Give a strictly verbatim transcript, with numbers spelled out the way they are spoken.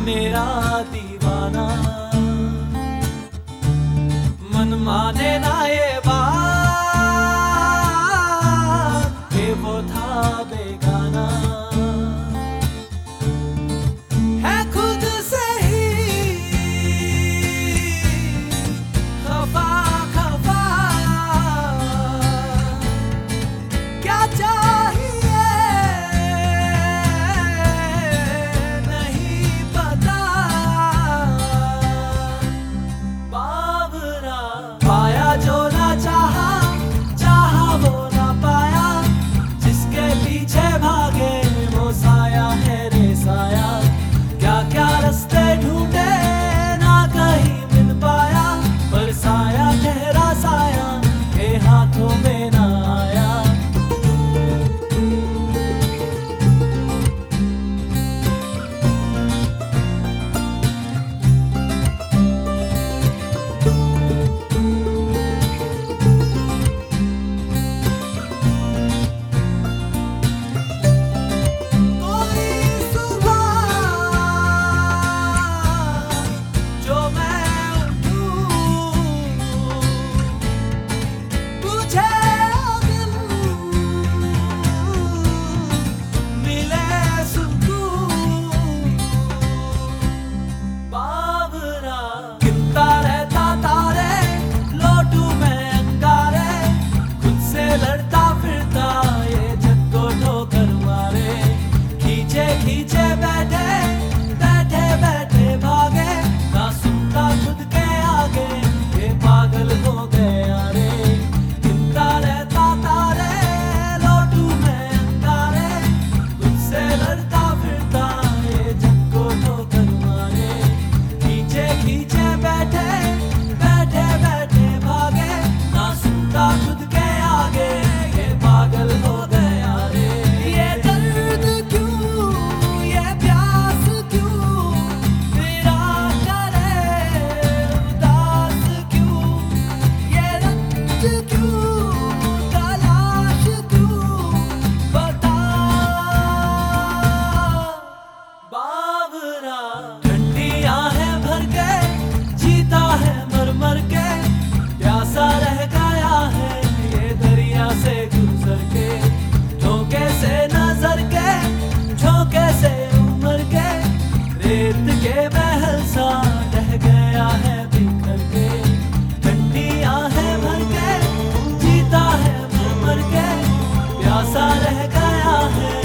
मेरा दीवाना। मन माने ना ये बात कि वो था बेगाना। है खुद से ही खफा खफा, क्या चाहिए नहीं पता। बावरा पाया जो ना चाहा, चाहा वो ना पाया। जिसके पीछे भागे वो साया है रे साया। क्या क्या रास्ते ढूंढे ना कहीं मिल पाया, पर साया ठहरा साया के हाथों में ना आया। खींचे बैठे बैठे बैठे भागे, ना सुनता खुद के आगे, ये पागल हो गया रे। गिनता रहता तारे लोटू में अंगारे, खुद से लड़ता फिरता ये जग को ठोकर मारे। खींचे खींचे बैठे बैठे बैठे भागे, ना सुनता खुद के आगे, ये पागल हो गया रे। ये दर्द क्यों मर के प्यासा रह गया है ये दरिया से गुजर के। झोंके से नजर के झोंके से उमर के, रेत के महल सा रह गया है बिखर के। ठंडी आहें भर के जीता है मर मर के, प्यासा रह गया है